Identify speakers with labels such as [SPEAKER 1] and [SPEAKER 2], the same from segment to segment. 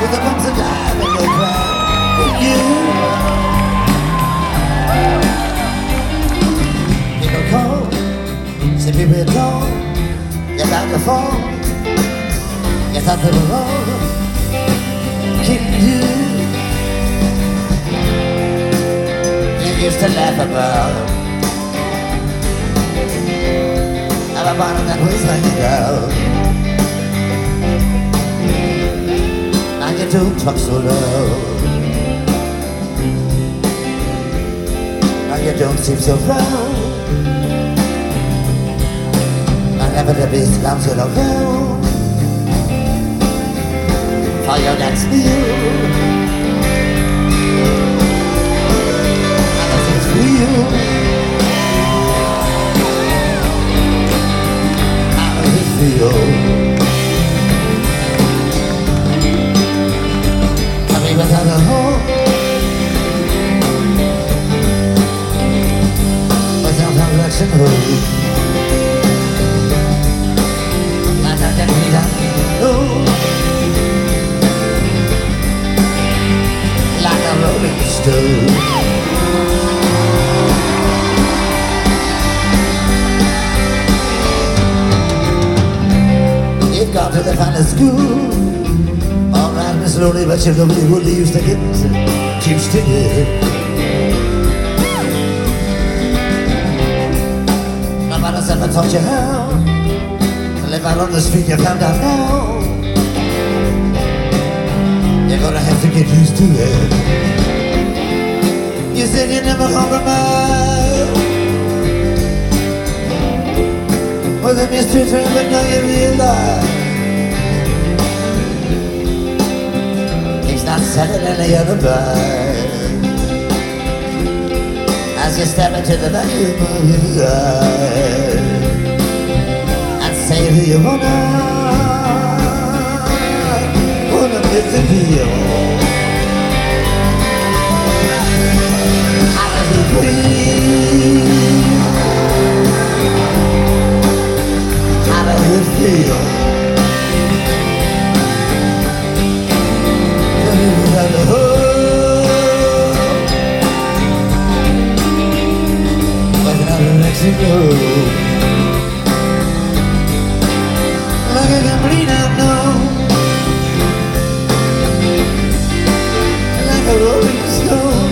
[SPEAKER 1] with the bumps of time and no pride in you. People call, say people you know, you're about to fall. You thought they were all kidding you. You used to laugh about a bottom that was hanging out. Now you don't talk so loud. Now you don't seem so proud. Now never the beast comes to the ground. For your next meal, and as it's real. Coming without a home, without direction home, and I can read out, like a rolling stone. Gone to the finest school. Alright, Miss Lonely, but you nobody would used to get used to it. Nobody's ever taught you how to live out on the street. You found out now. You're gonna have to get used to it. You said you never compromise with a mystery train, but now you realize not selling any other bride. As you step into the vacuum of your eye and say who you wanna get to feel. How does it feel? How does it feel? Mexico, like I can bleed out now, like a rolling stone.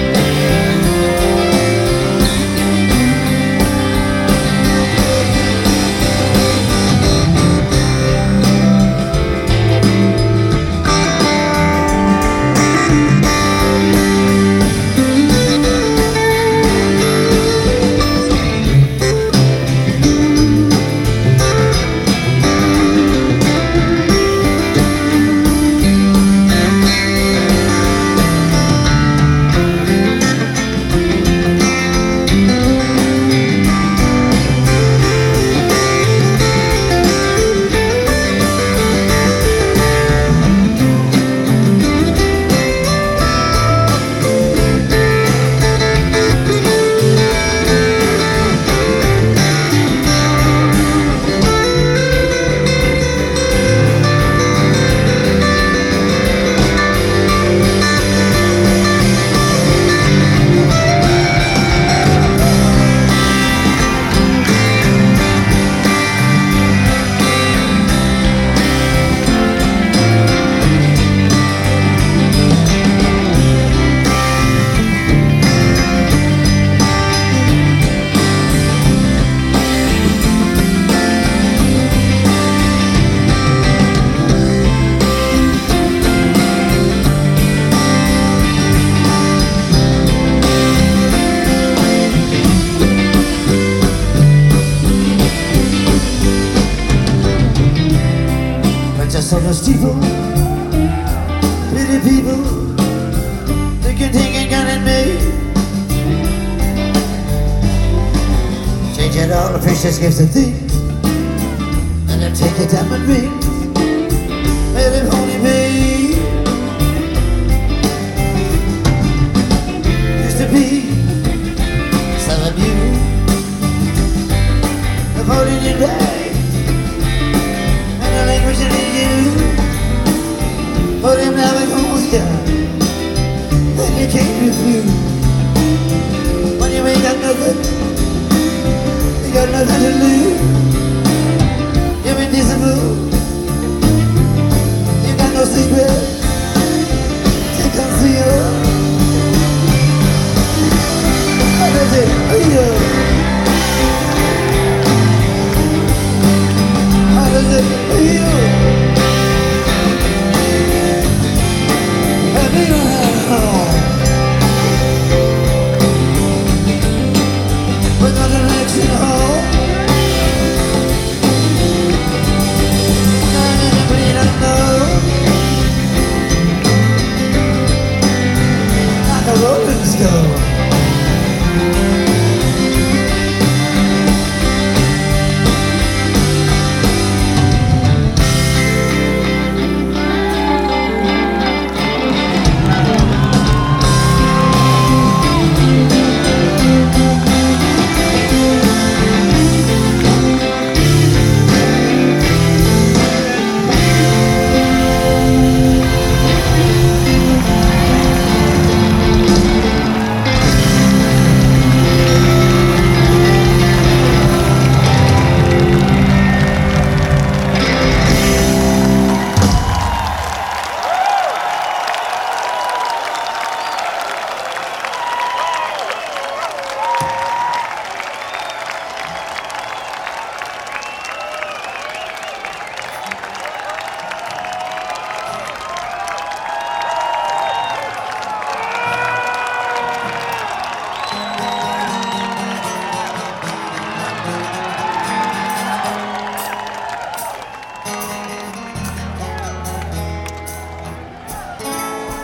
[SPEAKER 1] So those people, pretty people, they can take a gun at me. Change it all the precious gifts and things, and then take your diamond rings, let it only be. Used to be some of you, the voting you day, and the language of you. But him never goes down, and you can't refuse. When you ain't got nothing, you got nothing to lose. You're indivisible, you got no secret.